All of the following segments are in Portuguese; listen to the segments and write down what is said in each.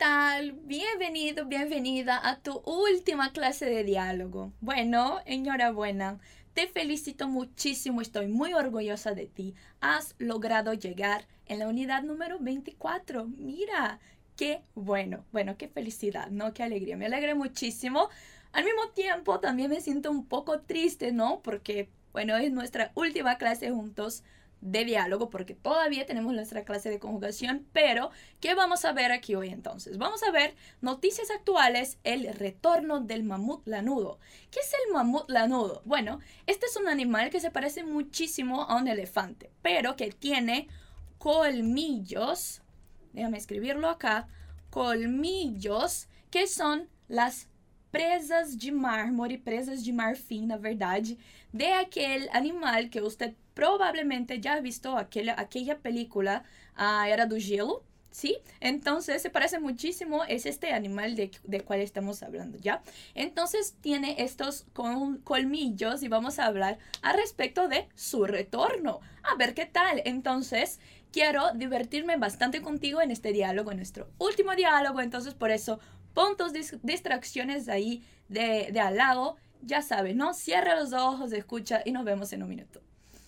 tal? Bienvenido, bienvenida a tu última clase de diálogo. Bueno, enhorabuena. Te felicito muchísimo, estoy muy orgullosa de ti. Has logrado llegar en la unidad número 24. Mira, qué bueno. Bueno, qué felicidad, ¿no? Qué alegría. Me alegré muchísimo. Al mismo tiempo, también me siento un poco triste, ¿no? Porque, bueno, es nuestra última clase juntos de diálogo, porque todavía tenemos nuestra clase de conjugación, pero ¿qué vamos a ver aquí hoy entonces? Vamos a ver noticias actuales, el retorno del mamut lanudo. ¿Qué es el mamut lanudo? Bueno, este es un animal que se parece muchísimo a un elefante, pero que tiene colmillos, déjame escribirlo acá, colmillos, que son las presas de mármore, presas de marfim, na verdade, de aquel animal que usted probablemente ya ha visto aquella película, Era do Gelo, ¿sí? Entonces se parece muchísimo, es este animal de cual estamos hablando, ¿ya? Entonces tiene estos colmillos y vamos a hablar al respecto de su retorno. A ver qué tal. Entonces quiero divertirme bastante contigo en este diálogo, en nuestro último diálogo, entonces por eso pon tus distracciones ahí de al lado, ya sabes, ¿no? Cierra los ojos, escucha y nos vemos en un minuto.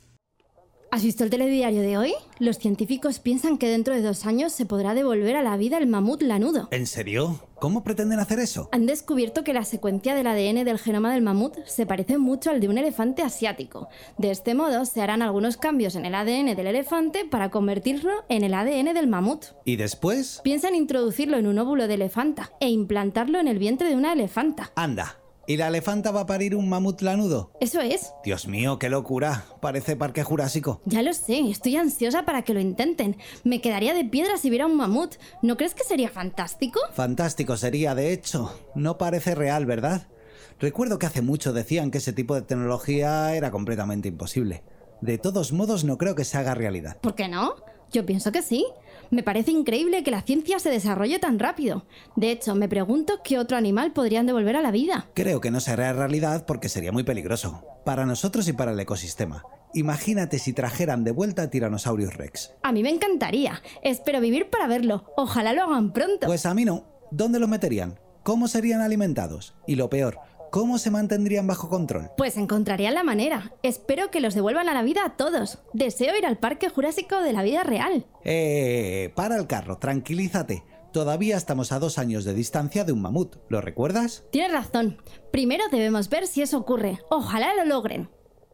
¿Has visto el telediario de hoy? Los científicos piensan que dentro de 2 años se podrá devolver a la vida el mamut lanudo. ¿En serio? ¿Cómo pretenden hacer eso? Han descubierto que la secuencia del ADN del genoma del mamut se parece mucho al de un elefante asiático. De este modo, se harán algunos cambios en el ADN del elefante para convertirlo en el ADN del mamut. ¿Y después? Piensan introducirlo en un óvulo de elefanta e implantarlo en el vientre de una elefanta. Anda. ¿Y la elefanta va a parir un mamut lanudo? Eso es. Dios mío, qué locura. Parece Parque Jurásico. Ya lo sé, estoy ansiosa para que lo intenten. Me quedaría de piedra si viera un mamut. ¿No crees que sería fantástico? Fantástico sería, de hecho. No parece real, ¿verdad? Recuerdo que hace mucho decían que ese tipo de tecnología era completamente imposible. De todos modos, no creo que se haga realidad. ¿Por qué no? Yo pienso que sí. Me parece increíble que la ciencia se desarrolle tan rápido. De hecho, me pregunto qué otro animal podrían devolver a la vida. Creo que no se hará realidad porque sería muy peligroso. Para nosotros y para el ecosistema. Imagínate si trajeran de vuelta a Tyrannosaurus Rex. A mí me encantaría. Espero vivir para verlo. Ojalá lo hagan pronto. Pues a mí no. ¿Dónde los meterían? ¿Cómo serían alimentados? Y lo peor, ¿cómo se mantendrían bajo control? Pues encontrarían la manera. Espero que los devuelvan a la vida a todos. Deseo ir al Parque Jurásico de la vida real. Para el carro, tranquilízate. Todavía estamos a 2 años de distancia de un mamut, ¿lo recuerdas? Tienes razón. Primero debemos ver si eso ocurre. Ojalá lo logren.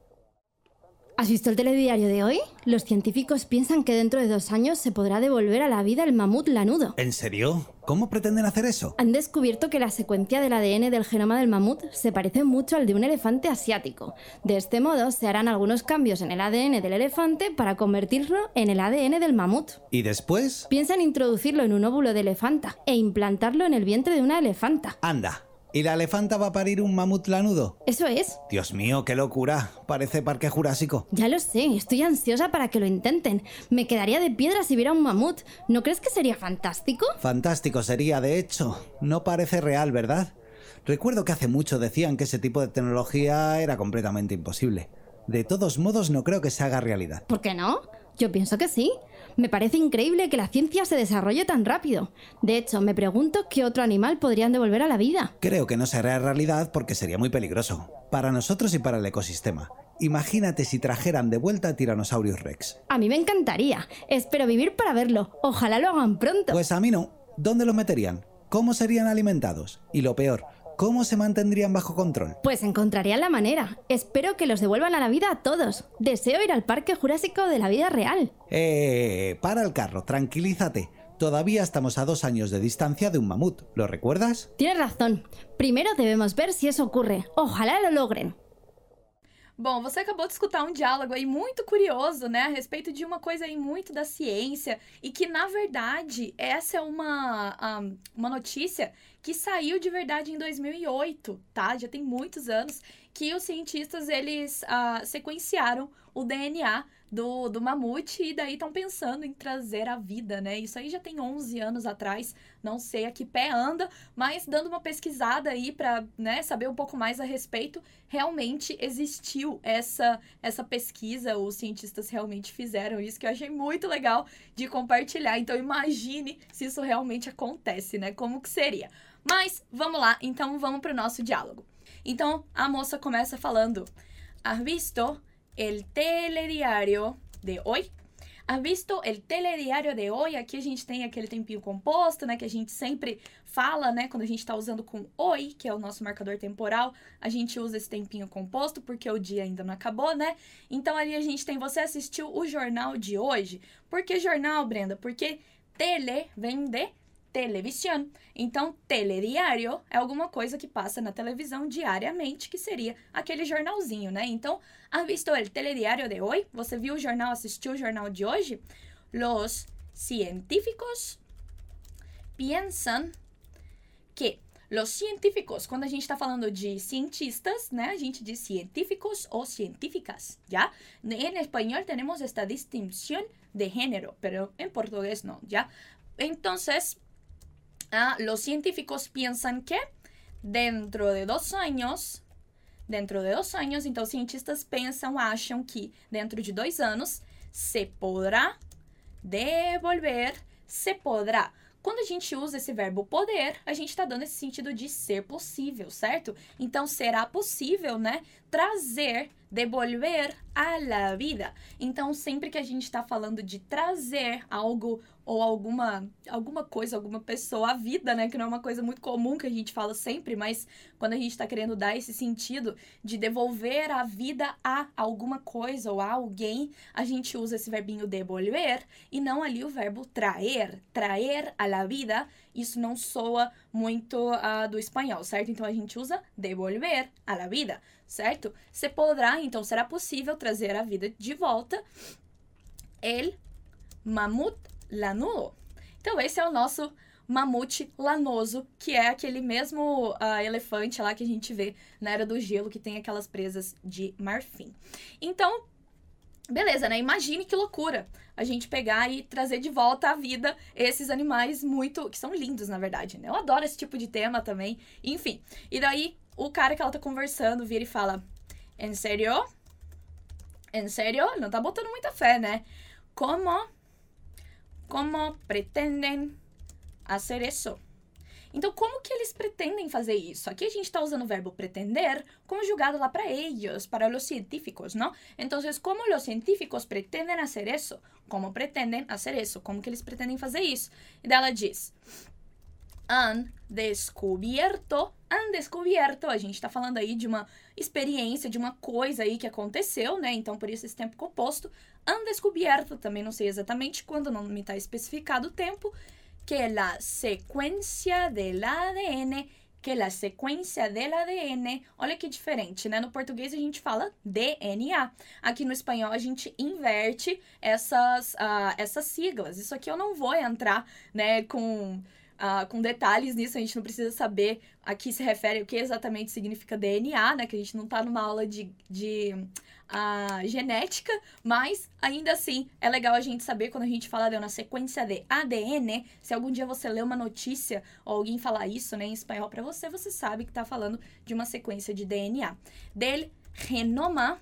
¿Has visto el telediario de hoy? Los científicos piensan que dentro de 2 años se podrá devolver a la vida el mamut lanudo. ¿En serio? ¿Cómo pretenden hacer eso? Han descubierto que la secuencia del ADN del genoma del mamut se parece mucho al de un elefante asiático. De este modo, se harán algunos cambios en el ADN del elefante para convertirlo en el ADN del mamut. ¿Y después? Piensan introducirlo en un óvulo de elefanta e implantarlo en el vientre de una elefanta. Anda. ¿Y la elefanta va a parir un mamut lanudo? Eso es. Dios mío, qué locura. Parece Parque Jurásico. Ya lo sé, estoy ansiosa para que lo intenten. Me quedaría de piedra si viera un mamut. ¿No crees que sería fantástico? Fantástico sería, de hecho. No parece real, ¿verdad? Recuerdo que hace mucho decían que ese tipo de tecnología era completamente imposible. De todos modos, no creo que se haga realidad. ¿Por qué no? Yo pienso que sí. Me parece increíble que la ciencia se desarrolle tan rápido. De hecho, me pregunto qué otro animal podrían devolver a la vida. Creo que no se hará realidad porque sería muy peligroso. Para nosotros y para el ecosistema. Imagínate si trajeran de vuelta a Tyrannosaurus Rex. A mí me encantaría. Espero vivir para verlo. Ojalá lo hagan pronto. Pues a mí no. ¿Dónde los meterían? ¿Cómo serían alimentados? Y lo peor, ¿cómo se mantendrían bajo control? Pues encontrarían la manera. Espero que los devuelvan a la vida a todos. Deseo ir al Parque Jurásico de la vida real. Para el carro, tranquilízate. Todavía estamos a 2 años de distancia de un mamut, ¿lo recuerdas? Tienes razón. Primero debemos ver si eso ocurre. Ojalá lo logren. Bom, você acabou de escutar um diálogo aí muito curioso, né, a respeito de uma coisa aí muito da ciência e que, na verdade, essa é uma notícia que saiu de verdade em 2008, tá? Já tem muitos anos que os cientistas, eles sequenciaram o DNA do mamute e daí estão pensando em trazer a vida, né? Isso aí já tem 11 anos atrás, não sei a que pé anda, mas dando uma pesquisada aí para, né, saber um pouco mais a respeito, realmente existiu essa pesquisa, os cientistas realmente fizeram isso, que eu achei muito legal de compartilhar. Então imagine se isso realmente acontece, né? Como que seria? Mas vamos lá, então vamos para o nosso diálogo. Então a moça começa falando: ¿Has visto el telediario de hoy? ¿Has visto el telediario de hoy? Aqui a gente tem aquele tempinho composto, né? Que a gente sempre fala, né? Quando a gente tá usando com hoy, que é o nosso marcador temporal, a gente usa esse tempinho composto porque o dia ainda não acabou, né? Então ali a gente tem: você assistiu o jornal de hoje? Por que jornal, Brenda? Porque tele vem de televisão. Então, telediário é alguma coisa que passa na televisão diariamente, que seria aquele jornalzinho, né? Então, ¿has visto el telediario de hoy? Você viu o jornal, assistiu o jornal de hoje? Los científicos piensan que los científicos, quando a gente está falando de cientistas, né? A gente diz científicos ou científicas, ¿ya? En español tenemos esta distinción de género, pero en portugués no, ¿ya? Entonces, los científicos piensan que dentro de 2 años, então os cientistas pensam, acham que dentro de 2 anos se podrá devolver, se podrá. Quando a gente usa esse verbo poder, a gente está dando esse sentido de ser possível, certo? Então, será possível, né, trazer, devolver a la vida. Então, sempre que a gente está falando de trazer algo ou alguma coisa, alguma pessoa à vida, né, que não é uma coisa muito comum que a gente fala sempre, mas quando a gente está querendo dar esse sentido de devolver a vida a alguma coisa ou a alguém, a gente usa esse verbinho devolver e não ali o verbo traer, traer a la vida. Isso não soa muito do espanhol, certo? Então, a gente usa devolver a la vida, certo? Se podrá, então, será possível trazer a vida de volta el mamut lanudo. Então, esse é o nosso mamute lanoso, que é aquele mesmo elefante lá que a gente vê na Era do Gelo, que tem aquelas presas de marfim. Então, beleza, né? Imagine que loucura a gente pegar e trazer de volta à vida esses animais que são lindos, na verdade, né? Eu adoro esse tipo de tema também. Enfim, e daí o cara que ela tá conversando vira e fala: ¿En serio? ¿En serio? Ele não tá botando muita fé, né? Como pretendem hacer eso? Então, como que eles pretendem fazer isso? Aqui a gente está usando o verbo pretender conjugado lá para eles, para os científicos, não? Então, como os científicos pretendem fazer isso? Como pretendem fazer isso? Como que eles pretendem fazer isso? E daí ela diz: han descubierto, a gente está falando aí de uma experiência, de uma coisa aí que aconteceu, né? Então, por isso esse tempo composto. Han descubierto, também não sei exatamente quando, não me está especificado o tempo, que la sequência del ADN, olha que diferente, né? No português a gente fala DNA. Aqui no espanhol a gente inverte essas siglas. Isso aqui eu não vou entrar, né, com detalhes nisso, a gente não precisa saber a que se refere, o que exatamente significa DNA, né? Que a gente não tá numa aula de genética, mas ainda assim é legal a gente saber quando a gente fala de uma sequência de ADN. Se algum dia você lê uma notícia ou alguém falar isso, né, em espanhol pra você, você sabe que tá falando de uma sequência de DNA. Del genoma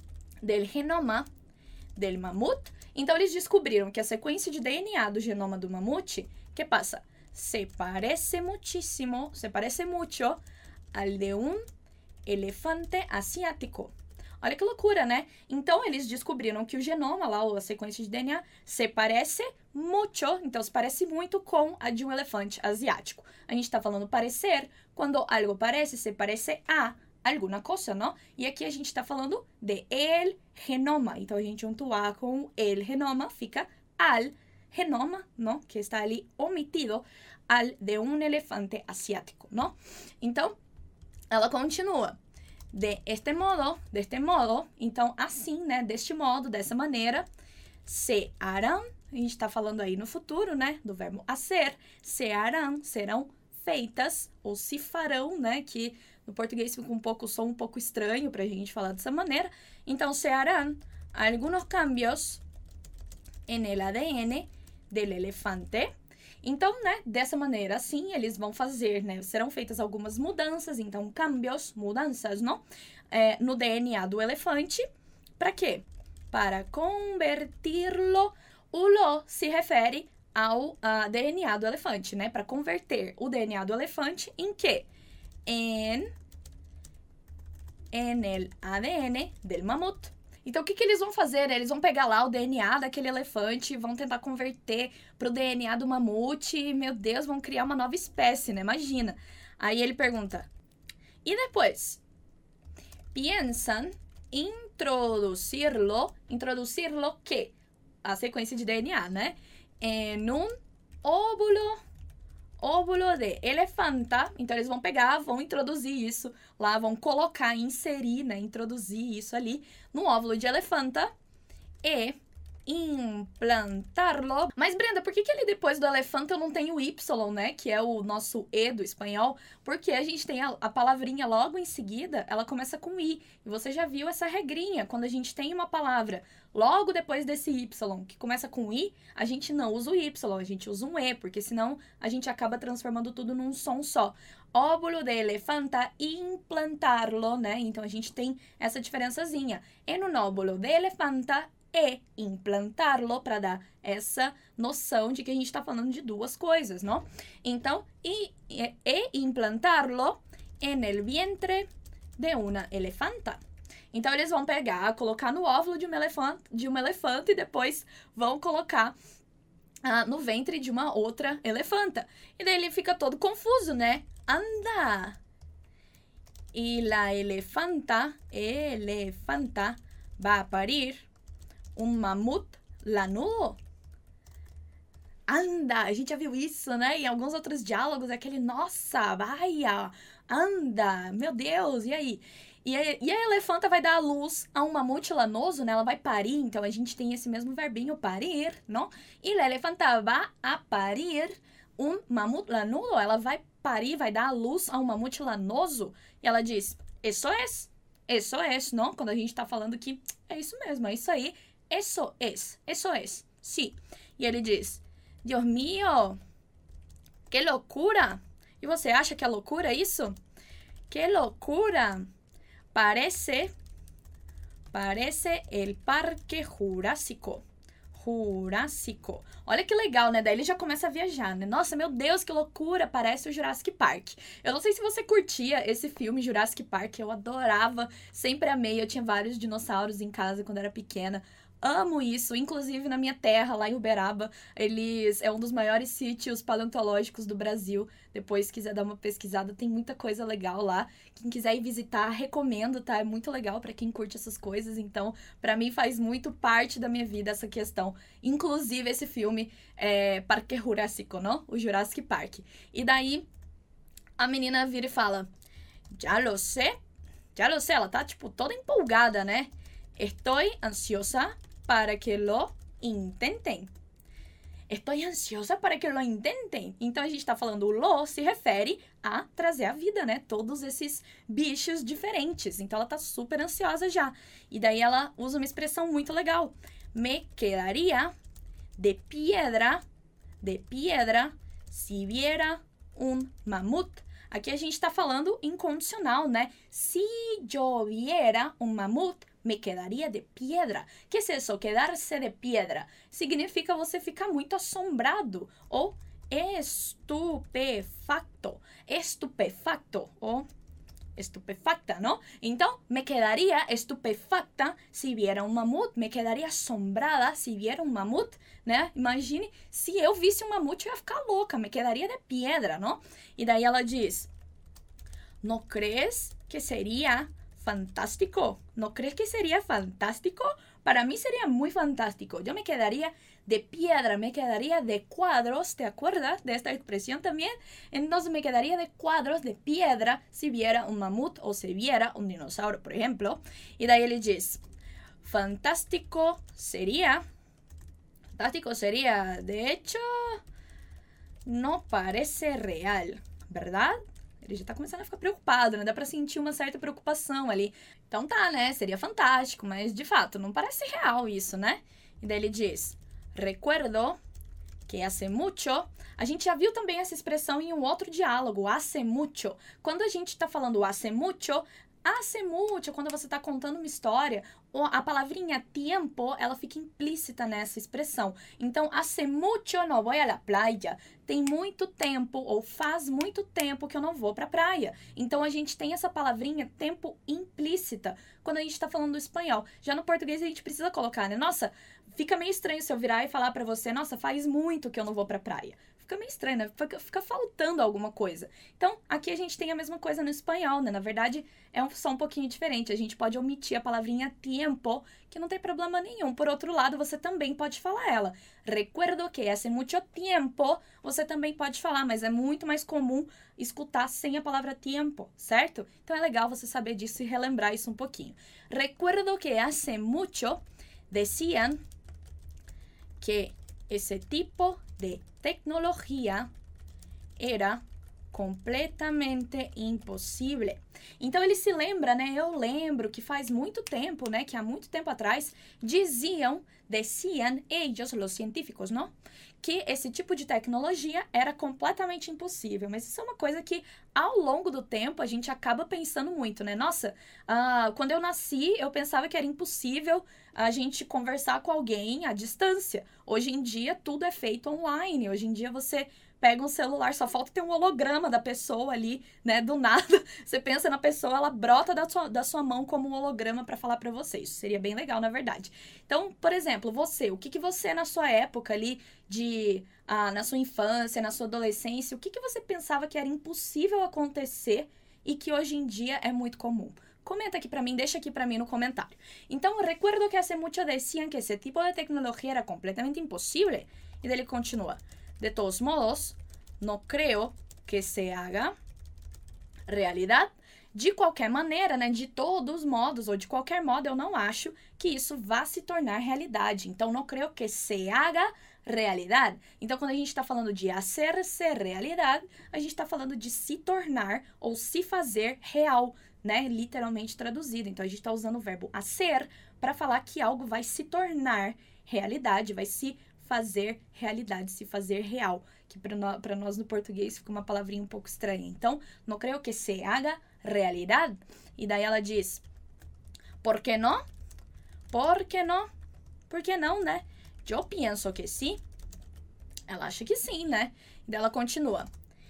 del mamut. Então eles descobriram que a sequência de DNA do genoma do mamute, que passa? Se parece mucho al de un elefante asiático. Olha que loucura, né? Então, eles descobriram que o genoma lá, ou a sequência de DNA, se parece mucho, então se parece muito com a de um elefante asiático. A gente tá falando parecer, quando algo parece, se parece a alguma coisa, não? E aqui a gente tá falando de el genoma. Então, a gente junta o A com el genoma, fica al genoma, não? Que está ali omitido, al de um elefante asiático, não? Então, ela continua. De este modo, então assim, né, deste modo, dessa maneira, se harão, a gente está falando aí no futuro, né, do verbo hacer, se harão, serão feitas, ou se farão, né, que No português fica som um pouco estranho pra gente falar dessa maneira. Então, se harán algunos cambios en el ADN del elefante. Então, né, dessa maneira, assim, eles vão fazer, né, serão feitas algumas mudanças, então, cambios, mudanças, não? No DNA do elefante. Para quê? Para convertirlo. O lo se refere ao DNA do elefante, né? Para converter o DNA do elefante em quê? En el ADN del mamut. Então, o que eles vão fazer? Eles vão pegar lá o DNA daquele elefante e vão tentar converter pro DNA do mamute. E, meu Deus, vão criar uma nova espécie, né? Imagina. Aí ele pergunta, e depois? Piensan introducirlo quê? A sequência de DNA, né? En un óvulo de elefanta. Então, eles vão pegar, vão introduzir isso lá, vão colocar, inserir, né? Introduzir isso ali no óvulo de elefanta e implantarlo. Mas, Brenda, por que ali depois do elefanta eu não tenho o Y, né? Que é o nosso E do espanhol. Porque a gente tem a palavrinha logo em seguida, ela começa com I. E você já viu essa regrinha. Quando a gente tem uma palavra logo depois desse Y, que começa com I, a gente não usa o Y, a gente usa um E. Porque senão a gente acaba transformando tudo num som só. Óvulo de elefanta, implantarlo, né? Então a gente tem essa diferençazinha. En un óvulo de elefanta e implantarlo, para dar essa noção de que a gente está falando de duas coisas, não? Então, e implantarlo en el vientre de una elefanta. Então, eles vão pegar, colocar no óvulo de uma elefante e depois vão colocar no ventre de uma outra elefanta. E daí ele fica todo confuso, né? Anda! E la elefanta va a parir mamut lanudo. Anda! A gente já viu isso, né? Em alguns outros diálogos, aquele, nossa, vai, anda, meu Deus, e aí? E a elefanta vai dar à luz a um mamute lanoso, né? Ela vai parir, então a gente tem esse mesmo verbinho, parir, não? E la elefanta va a parir mamut lanudo. Ela vai parir, vai dar à luz a um mamute lanoso. E ela diz, eso es, não? Quando a gente tá falando que é isso mesmo, é isso aí. Eso es, sí. E ele diz, Dios mío, que loucura. E você acha que é loucura isso? Que loucura. Parece el Parque Jurásico. Olha que legal, né? Daí ele já começa a viajar, né? Nossa, meu Deus, que loucura! Parece o Jurassic Park. Eu não sei se você curtia esse filme, Jurassic Park. Eu adorava, sempre amei. Eu tinha vários dinossauros em casa quando era pequena. Amo isso, inclusive na minha terra, lá em Uberaba, é um dos maiores sítios paleontológicos do Brasil. Depois, se quiser dar uma pesquisada, tem muita coisa legal lá. Quem quiser ir visitar, recomendo, tá? É muito legal pra quem curte essas coisas. Então, pra mim, faz muito parte da minha vida essa questão. Inclusive, esse filme é Parque Jurásico, não? O Jurassic Park. E daí, a menina vira e fala, já lo sé. Ela tá, tipo, toda empolgada, né? Estoy ansiosa para que lo intentem. Estoy ansiosa para que lo intentem. Então, a gente tá falando o lo se refere a trazer à vida, né? Todos esses bichos diferentes. Então, ela tá super ansiosa já. E daí, ela usa uma expressão muito legal. Me quedaría de piedra si viera un mamut. Aqui a gente tá falando incondicional, né? Si yo viera un mamut, me quedaria de piedra. Que é isso? Quedar-se de piedra. Significa você ficar muito assombrado ou estupefacto. Ou estupefacta, não? Então, me quedaria estupefacta se viera um mamute. Me quedaria assombrada se viera um mamute, né? Imagine, se eu visse um mamute, eu ia ficar louca. Me quedaria de piedra, não? E daí ela diz, ¿no crees que sería fantástico? ¿No crees que sería fantástico? Para mí sería muy fantástico. Yo me quedaría de piedra, me quedaría de cuadros. ¿Te acuerdas de esta expresión también? Entonces me quedaría de cuadros de piedra si viera un mamut o si viera un dinosaurio, por ejemplo. Y de ahí él dice, fantástico sería, de hecho, no parece real, ¿verdad? Ele já tá começando a ficar preocupado, né? Dá pra sentir uma certa preocupação ali. Então tá, né? Seria fantástico, mas de fato, não parece real isso, né? E daí ele diz, recuerdo que hace mucho. A gente já viu também essa expressão em um outro diálogo, hace mucho. Quando a gente tá falando hace mucho, quando você está contando uma história, a palavrinha tiempo, ela fica implícita nessa expressão. Então, hace mucho no voy a la playa. Tem muito tempo, ou faz muito tempo que eu não vou para a praia. Então, a gente tem essa palavrinha tempo implícita quando a gente está falando do espanhol. Já no português, a gente precisa colocar, né? Nossa, fica meio estranho se eu virar e falar para você, nossa, faz muito que eu não vou para a praia. Fica meio estranho, né? Fica faltando alguma coisa. Então, aqui a gente tem a mesma coisa no espanhol, né? Na verdade, é só um pouquinho diferente. A gente pode omitir a palavrinha tiempo, que não tem problema nenhum. Por outro lado, você também pode falar ela. Recuerdo que hace mucho tiempo, você também pode falar, mas é muito mais comum escutar sem a palavra tiempo, certo? Então, é legal você saber disso e relembrar isso um pouquinho. Recuerdo que hace mucho decían que esse tipo de tecnologia era completamente impossível. Então ele se lembra, né? Eu lembro que faz muito tempo, né? Que há muito tempo atrás decían ellos, los científicos, não? Que esse tipo de tecnologia era completamente impossível. Mas isso é uma coisa que, ao longo do tempo, a gente acaba pensando muito, né? Nossa, quando eu nasci, eu pensava que era impossível a gente conversar com alguém à distância. Hoje em dia, tudo é feito online. Hoje em dia, você pega um celular, só falta ter um holograma da pessoa ali, né? Do nada, você pensa na pessoa, ela brota da sua mão como um holograma para falar para você. Isso seria bem legal, na verdade. Então, por exemplo, você, o que você na sua época ali, na sua infância, na sua adolescência, o que você pensava que era impossível acontecer e que hoje em dia é muito comum? Comenta aqui para mim, deixa aqui para mim no comentário. Então, recuerdo que hace mucho decían que ese tipo de tecnología era completamente imposible. E daí ele continua. De todos modos, no creo que se haga realidad. De qualquer maneira, né, de todos os modos, ou de qualquer modo, eu não acho que isso vá se tornar realidade. Então, não creio que se haga realidad. Então, quando a gente está falando de hacer-se realidad, a gente está falando de se tornar ou se fazer real, né, literalmente traduzido. Então, a gente está usando o verbo hacer para falar que algo vai se tornar realidade, vai se fazer realidade, se fazer real, que para nós no português fica uma palavrinha um pouco estranha. Então, não creio que se haga realidad. E daí ela diz, ¿por qué no? ¿Por qué no? Por que não, né? Eu penso que sim. Ela acha que sim, né? E daí ela continua.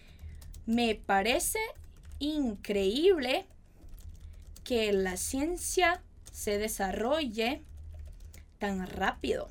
Me parece increíble que la ciencia se desarrolle tan rápido.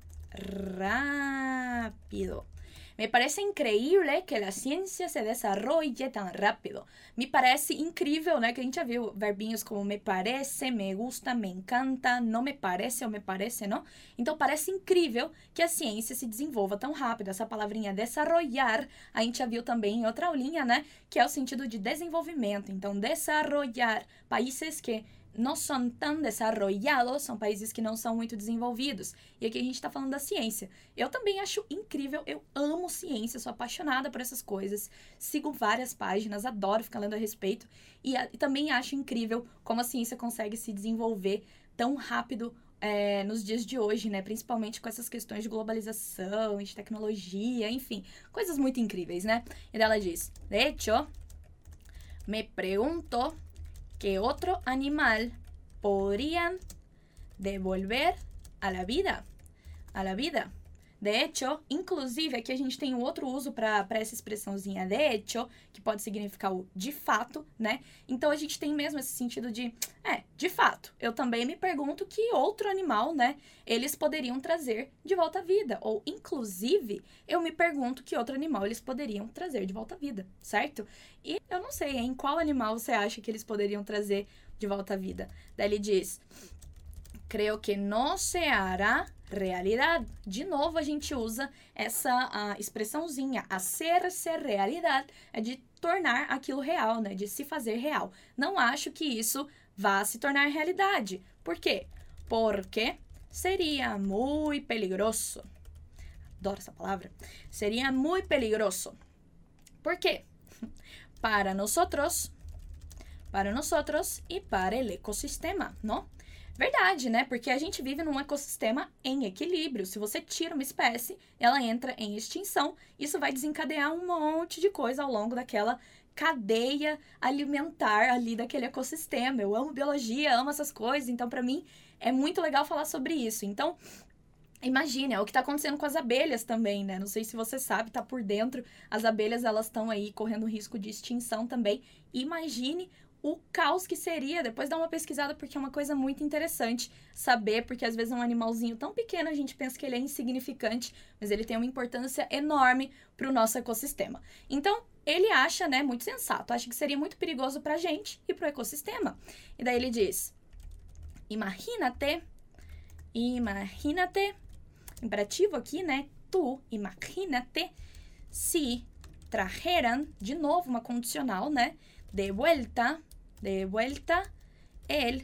Me parece increíble que a ciência se desarrolle tão rápido. Me parece incrível, né? Que a gente já viu verbinhos como me parece, me gusta, me encanta, não me parece ou me parece, não? Então, parece incrível que a ciência se desenvolva tão rápido. Essa palavrinha desarrollar, a gente já viu também em outra aulinha, né? Que é o sentido de desenvolvimento. Então, desarrollar, países que não são tão desarrollados, são países que não são muito desenvolvidos. E aqui a gente está falando da ciência. Eu também acho incrível, eu amo ciência, sou apaixonada por essas coisas, sigo várias páginas, adoro ficar lendo a respeito, e também acho incrível como a ciência consegue se desenvolver tão rápido nos dias de hoje, né? Principalmente com essas questões de globalização, de tecnologia, enfim, coisas muito incríveis, né? E daí ela diz, de hecho, me pergunto que otro animal podrían devolver a la vida. De hecho, inclusive, aqui a gente tem um outro uso para essa expressãozinha de hecho, que pode significar o de fato, né? Então, a gente tem mesmo esse sentido de fato. Eu também me pergunto que outro animal, né, eles poderiam trazer de volta à vida. Ou, inclusive, eu me pergunto que outro animal eles poderiam trazer de volta à vida, certo? E eu não sei, em qual animal você acha que eles poderiam trazer de volta à vida? Daí ele diz, creo que no se hará realidad. De novo, a gente usa essa expressãozinha. Hacer-se realidad é de tornar aquilo real, né? De se fazer real. Não acho que isso vá se tornar realidade. Por quê? Porque seria muito peligroso. Adoro essa palavra. Seria muito peligroso. Por quê? para nosotros e para el ecosistema, não? Verdade, né? Porque a gente vive num ecossistema em equilíbrio. Se você tira uma espécie, ela entra em extinção. Isso vai desencadear um monte de coisa ao longo daquela cadeia alimentar ali daquele ecossistema. Eu amo biologia, amo essas coisas, então para mim é muito legal falar sobre isso. Então, imagine, é o que está acontecendo com as abelhas também, né? Não sei se você sabe, tá por dentro. As abelhas, elas estão aí correndo risco de extinção também. Imagine o caos que seria. Depois dá uma pesquisada, porque é uma coisa muito interessante saber, porque às vezes é um animalzinho tão pequeno, a gente pensa que ele é insignificante, mas ele tem uma importância enorme para o nosso ecossistema. Então, ele acha, né, muito sensato, acha que seria muito perigoso pra gente e pro ecossistema. E daí ele diz, imagínate, imperativo aqui, né, tu, imagínate, se trajeran, de novo uma condicional, né, de vuelta, el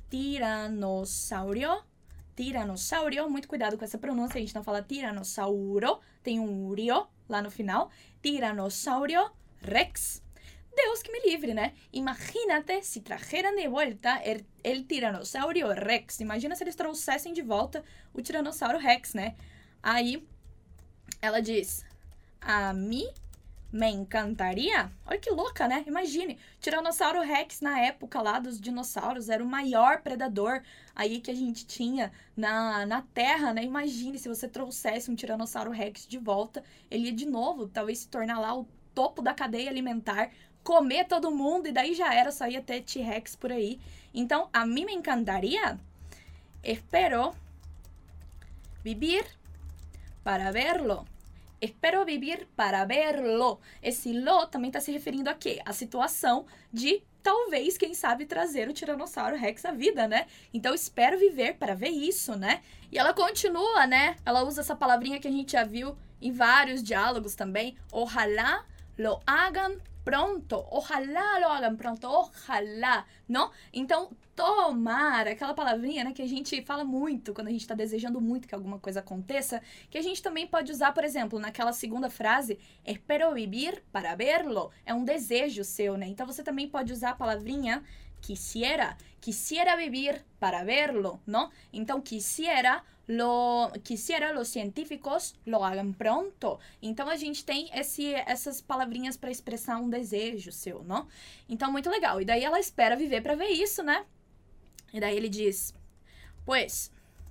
tiranossauro, muito cuidado com essa pronúncia, a gente não fala tiranossauro, tem um rio lá no final, tiranossauro rex. Deus que me livre, né? Imagínate se trajeran de vuelta el tiranossauro rex. Imagina se eles trouxessem de volta o tiranossauro rex, né? Aí ela diz, a mim me encantaria. Olha que louca, né? Imagine, Tiranossauro Rex na época lá dos dinossauros era o maior predador aí que a gente tinha na Terra, né? Imagine se você trouxesse um Tiranossauro Rex de volta, ele ia de novo, talvez se tornar lá o topo da cadeia alimentar, comer todo mundo e daí já era, só ia ter T-Rex por aí. Então, a mim me encantaria. Espero vivir para verlo. Espero vivir para verlo. Esse lo também está se referindo a quê? A situação de, talvez, quem sabe, trazer o Tiranossauro Rex à vida, né? Então, espero viver para ver isso, né? E ela continua, né? Ela usa essa palavrinha que a gente já viu em vários diálogos também. Ojalá lo hagan pronto. Ojalá lo hagan pronto. Ojalá, não? Então, tomar, aquela palavrinha, né, que a gente fala muito quando a gente está desejando muito que alguma coisa aconteça, que a gente também pode usar, por exemplo, naquela segunda frase, espero vivir para verlo. É um desejo seu, né? Então, você também pode usar a palavrinha quisiera vivir para verlo, não? Então, quisiera los científicos lo hagan pronto. Então, a gente tem essas palavrinhas para expressar um desejo seu, não? Então, muito legal. E daí ela espera viver para ver isso, né? E daí ele diz, pues,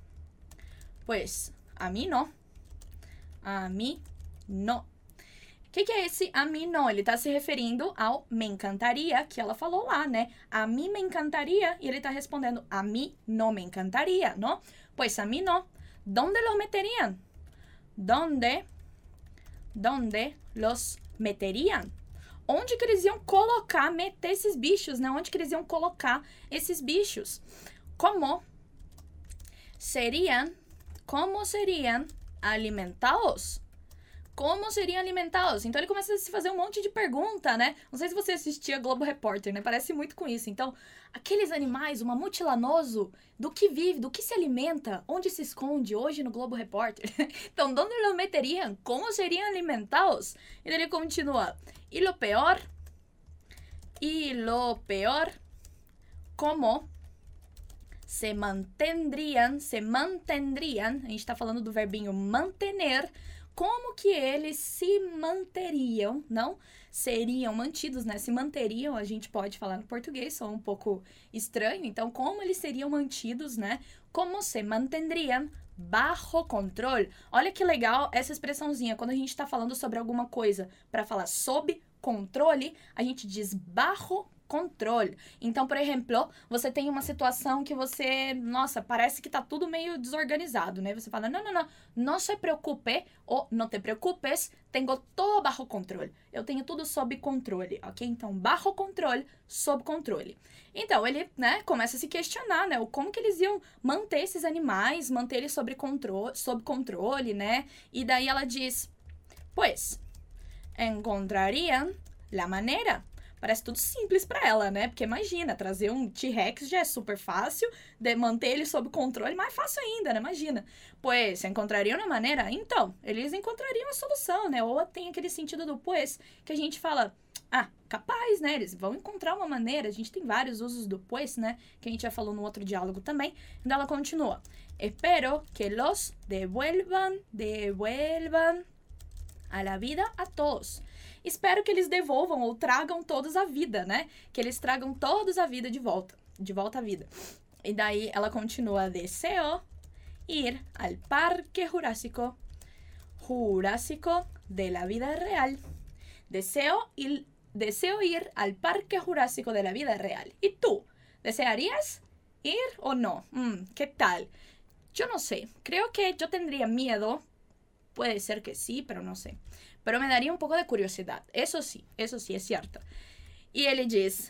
a mí no. O que é esse a mí no? Ele tá se referindo ao me encantaria, que ela falou lá, né? A mí me encantaria, e ele tá respondendo, a mí no me encantaria, ¿no? Pues a mí no. ¿Dónde los meterían? ¿Dónde los meterían? Onde que eles iam meter esses bichos, né? Onde que eles iam colocar esses bichos? Como seriam alimentados? Como seriam alimentados? Então, ele começa a se fazer um monte de pergunta, né? Não sei se você assistia Globo Repórter, né? Parece muito com isso. Então, aqueles animais, o mamute lanoso, do que vive, do que se alimenta, onde se esconde hoje no Globo Repórter? Então, onde lo meteriam? Como seriam alimentados? E daí ele continua. E lo peor, como se mantendrían, a gente tá falando do verbinho mantener, como que eles se manteriam, não? Seriam mantidos, né? Se manteriam, a gente pode falar no português, só um pouco estranho. Então, como eles seriam mantidos, né? Como se mantendrían bajo controle. Olha que legal essa expressãozinha. Quando a gente tá falando sobre alguma coisa para falar sob controle, a gente diz bajo controle. Então, por exemplo, você tem uma situação que você, nossa, parece que tá tudo meio desorganizado, né? Você fala, não se preocupe ou não te preocupes, tenho todo bajo controle. Eu tenho tudo sob controle, ok? Então, bajo controle, sob controle. Então, ele, né, começa a se questionar, né? Como que eles iam manter esses animais, manter eles sob controle, né? E daí ela diz, pues, encontrariam la manera. Parece tudo simples para ela, né? Porque imagina, trazer um T-Rex já é super fácil, de manter ele sob controle mais fácil ainda, né? Imagina. Pois, encontrariam uma maneira? Então, eles encontrariam a solução, né? Ou tem aquele sentido do pois, que a gente fala, capaz, né? Eles vão encontrar uma maneira. A gente tem vários usos do pues, né? Que a gente já falou no outro diálogo também. Então ela continua. Espero que los devuelvan a la vida a todos. Espero que eles devolvam ou tragam todos a vida, né? Que eles tragam todos a vida de volta à vida. E daí ela continua, deseo ir al parque jurásico de la vida real. Deseo ir al parque jurásico de la vida real. ¿Y tú? ¿Desearías ir o no? ¿Qué tal? Yo no sé. Creo que yo tendría miedo. Puede ser que sí, pero no sé. Pero me daría un poco de curiosidad. Eso sí, es cierto. Y ele diz,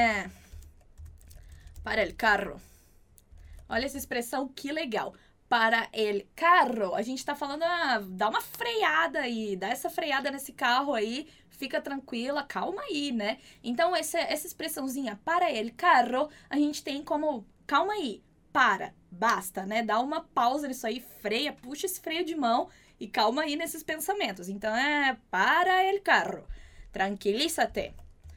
para el carro. Olha essa expressão, que legal. Para el carro. A gente tá falando, dá uma freada aí, dá essa freada nesse carro aí, fica tranquila, calma aí, né? Então, essa expressãozinha, para el carro, a gente tem como, calma aí, para, basta, né? Dá uma pausa nisso aí, freia, puxa esse freio de mão e calma aí nesses pensamentos. Então, para el carro. Tranquilízate.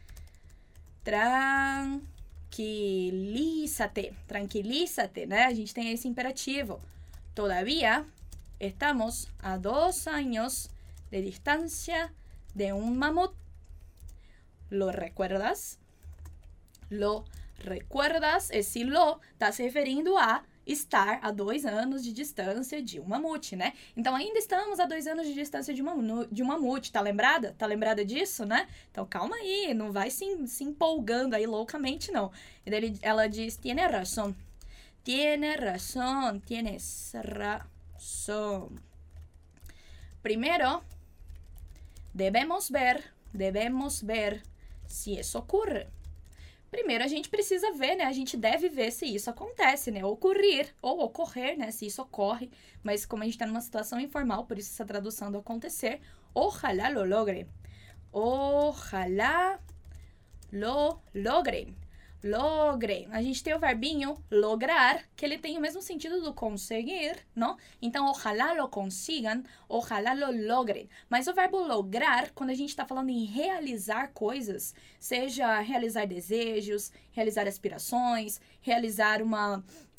Tranquilízate, né? A gente tem esse imperativo. Todavía estamos a 2 años de distancia de un mamut. ¿Lo recuerdas? Esse lo está se referindo a estar a 2 anos de distância de um mamute, né? Então, ainda estamos a 2 anos de distância de um mamute, tá lembrada? Tá lembrada disso, né? Então, calma aí, não vai se empolgando aí loucamente, não. E daí ela diz, tienes razón. Tienes razón. Primero, debemos ver si eso ocurre. Primeiro, a gente precisa ver, né? A gente deve ver se isso acontece, né? Ocorrer, né? Se isso ocorre. Mas como a gente tá numa situação informal, por isso essa tradução do acontecer. Ojalá lo logre. Ojalá lo logre. Logre. A gente tem o verbinho lograr, que ele tem o mesmo sentido do conseguir, não? Então, ojalá lo consigam, ojalá lo logren. Mas o verbo lograr, quando a gente está falando em realizar coisas, seja realizar desejos, realizar aspirações, realizar uma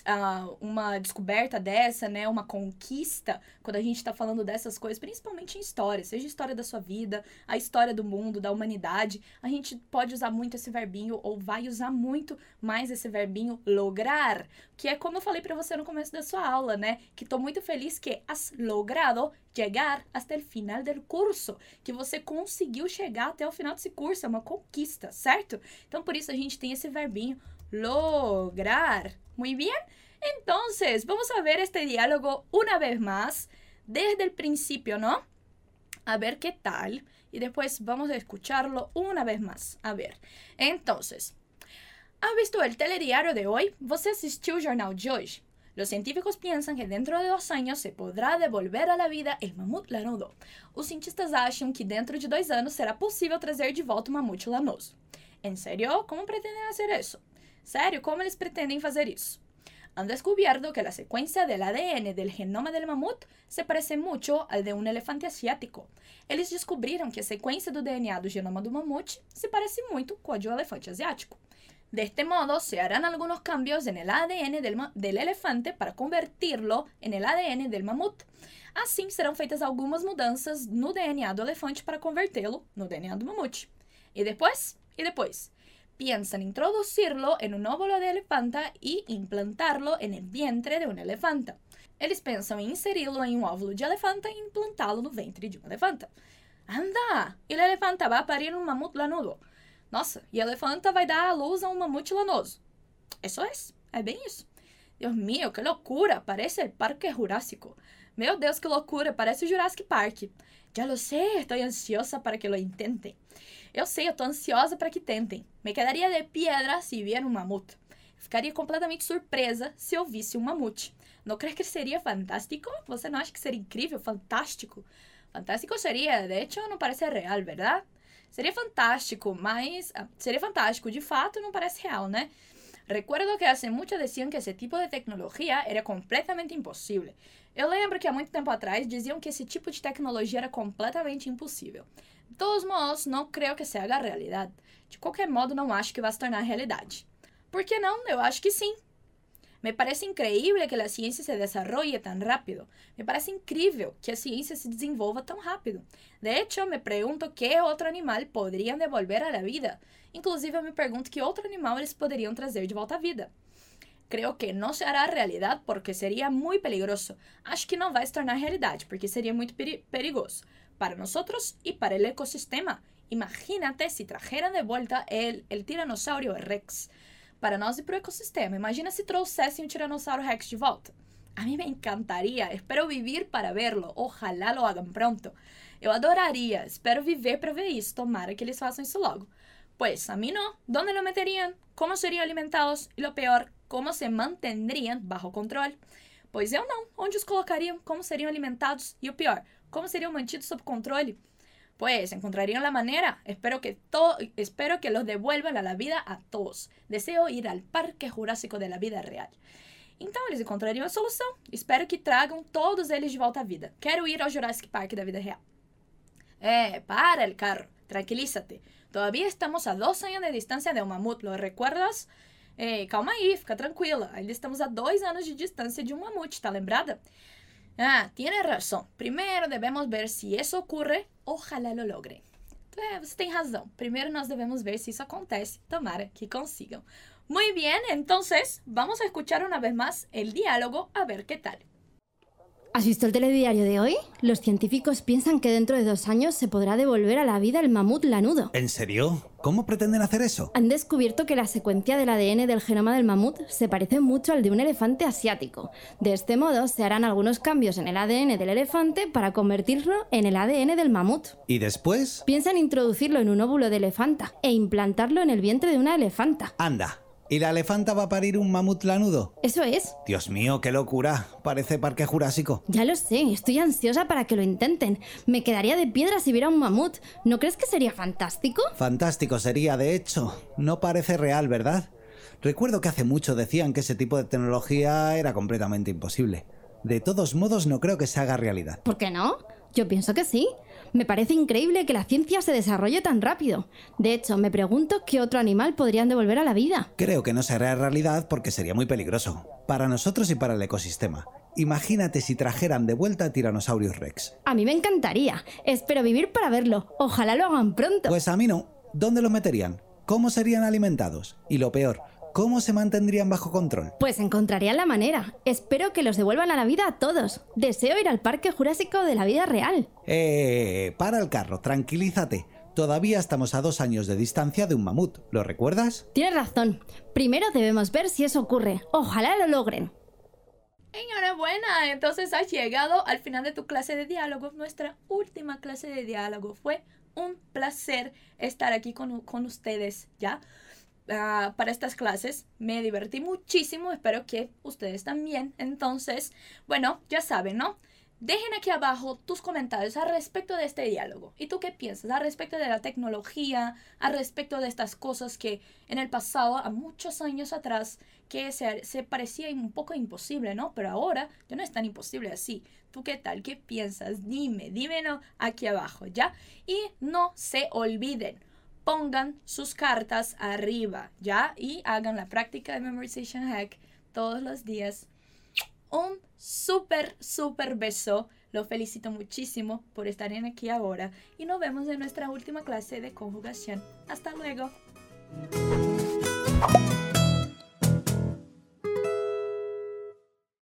descoberta dessa, né, uma conquista, quando a gente tá falando dessas coisas, principalmente em história, seja a história da sua vida, a história do mundo, da humanidade, a gente pode usar muito esse verbinho, ou vai usar muito mais esse verbinho lograr, que é como eu falei pra você no começo da sua aula, né, que tô muito feliz que has logrado chegar hasta el final del curso, que você conseguiu chegar até o final desse curso, é uma conquista, certo? Então, por isso a gente tem esse verbinho lograr. Muy bien, entonces vamos a ver este diálogo una vez más, desde el principio, ¿no? A ver qué tal, y después vamos a escucharlo una vez más. A ver, entonces, ¿has visto el telediario de hoy? ¿Você assistiu o jornal de hoje? Los científicos piensan que dentro de 2 años se podrá devolver a la vida el mamut lanudo. Os cientistas acham que dentro de 2 anos será possível trazer de volta o mamute lanoso. ¿En serio? ¿Cómo pretenden hacer eso? Sério, como eles pretendem fazer isso? Han descubierto que la secuencia del ADN del genoma del mamut se parece mucho al de un elefante asiático. Eles descobriram que a sequência do DNA do genoma do mamute se parece muito com a de um elefante asiático. De este modo, se harán algunos cambios en el ADN del elefante para convertirlo en el ADN del mamut. Assim, serão feitas algumas mudanças no DNA do elefante para convertê-lo no DNA do mamute. E depois? Piensan introducirlo en un óvulo de elefanta y implantarlo en el vientre de una elefanta. Eles pensam em inseri-lo em um óvulo de elefanta e implantá-lo no ventre de uma elefanta. Anda! E a elefanta vai parir um mamute lanudo. Nossa, e a elefanta vai dar à luz a um mamute lanoso. Isso é bem isso. Deus mío, que loucura! Parece o Parque Jurásico. Meu Deus, que loucura! Parece o Jurassic Park. Já lo sé, estou ansiosa para que lo intentem. Eu sei, eu tô ansiosa para que tentem. Me quedaria de piedra se vier um mamute. Ficaria completamente surpresa se eu visse um mamute. Não crees que seria fantástico? Você não acha que seria incrível? Fantástico? Fantástico seria, de hecho, não parece real, ¿verdad? Seria fantástico, mas seria fantástico, de fato não parece real, né? Recuerdo que hace mucho decían que ese tipo de tecnología era completamente imposible. Eu lembro que há muito tempo atrás diziam que esse tipo de tecnologia era completamente impossível. De todos modos, não creio que se haga realidade. De qualquer modo, não acho que vai se tornar realidade. ¿Por que não? Eu acho que sim. Me parece increíble que la ciencia se desarrolle tan rápido. Me parece incrível que a ciencia se desenvolva tão rápido. De hecho, me pregunto qué otro animal podrían devolver a la vida. Inclusive, eu me pergunto que outro animal eles poderiam trazer de volta à vida. Creo que não se hará realidade porque seria muito perigoso. Acho que não vai se tornar realidade porque seria muito perigoso para nosotros y para el ecosistema. Imagínate si trajeran de vuelta el tiranosaurio Rex para nós e para o ecossistema. Imagina se trouxessem um tiranossauro Rex de volta. A mí me encantaría, espero vivir para verlo, ojalá lo hagan pronto. Eu adoraria, espero viver para ver isso, tomara que eles façam isso logo. Pues a mí no, ¿dónde lo meterían? ¿Cómo serían alimentados? Y lo peor, ¿cómo se mantendrían bajo control? Pois eu não, onde os colocariam? Como seriam alimentados? E o pior, como seriam mantidos sob controle? Pues encontrarían la manera. Espero que los devuelvan a la vida a todos. Deseo ir al Parque Jurásico de la vida real. Então eles encontrariam a solução. Espero que tragam todos eles de volta à vida. Quero ir ao Jurassic Park da vida real. Para el carro. Tranquilízate. Todavía estamos a 2 años de distancia de un mamut, ¿lo recuerdas? Calma aí, fica tranquila. Ainda estamos a 2 anos de distância de um mamute, tá lembrada? Tienes razão. Primeiro devemos ver se isso ocorre. Ojalá lo logren. Você tem razão. Primeiro nós devemos ver se isso acontece. Tomara que consigam. Muy bien, entonces vamos a escuchar una vez más el diálogo a ver qué tal. ¿Has visto el telediario de hoy? Los científicos piensan que dentro de 2 años se podrá devolver a la vida el mamut lanudo. ¿En serio? ¿Cómo pretenden hacer eso? Han descubierto que la secuencia del ADN del genoma del mamut se parece mucho al de un elefante asiático. De este modo, se harán algunos cambios en el ADN del elefante para convertirlo en el ADN del mamut. ¿Y después? Piensan introducirlo en un óvulo de elefanta e implantarlo en el vientre de una elefanta. Anda. ¿Y la elefanta va a parir un mamut lanudo? Eso es. Dios mío, qué locura. Parece Parque Jurásico. Ya lo sé, estoy ansiosa para que lo intenten. Me quedaría de piedra si viera un mamut. ¿No crees que sería fantástico? Fantástico sería, de hecho. No parece real, ¿verdad? Recuerdo que hace mucho decían que ese tipo de tecnología era completamente imposible. De todos modos, no creo que se haga realidad. ¿Por qué no? Yo pienso que sí. Me parece increíble que la ciencia se desarrolle tan rápido. De hecho, me pregunto qué otro animal podrían devolver a la vida. Creo que no se hará realidad porque sería muy peligroso. Para nosotros y para el ecosistema. Imagínate si trajeran de vuelta a Tyrannosaurus Rex. A mí me encantaría. Espero vivir para verlo. Ojalá lo hagan pronto. Pues a mí no. ¿Dónde los meterían? ¿Cómo serían alimentados? Y lo peor, ¿cómo se mantendrían bajo control? Pues encontrarían la manera. Espero que los devuelvan a la vida a todos. Deseo ir al Parque Jurásico de la vida real. Para el carro, tranquilízate. Todavía estamos a 2 años de distancia de un mamut, ¿lo recuerdas? Tienes razón. Primero debemos ver si eso ocurre. Ojalá lo logren. Enhorabuena, entonces has llegado al final de tu clase de diálogo, nuestra última clase de diálogo. Fue un placer estar aquí con ustedes, ¿ya? Para estas clases me divertí muchísimo, espero que ustedes también. Entonces, bueno, ya saben, ¿no? Dejen aquí abajo tus comentarios al respecto de este diálogo. ¿Y tú qué piensas al respecto de la tecnología, al respecto de estas cosas que en el pasado, a muchos años atrás, que se parecía un poco imposible, ¿no? Pero ahora ya no es tan imposible así. ¿Tú qué tal? ¿Qué piensas? Dímelo aquí abajo, ¿ya? Y no se olviden, pongan sus cartas arriba, ¿ya? Y hagan la práctica de Memorization Hack todos los días. Un súper beso. Lo felicito muchísimo por estar aquí ahora. Y nos vemos en nuestra última clase de conjugación. Hasta luego.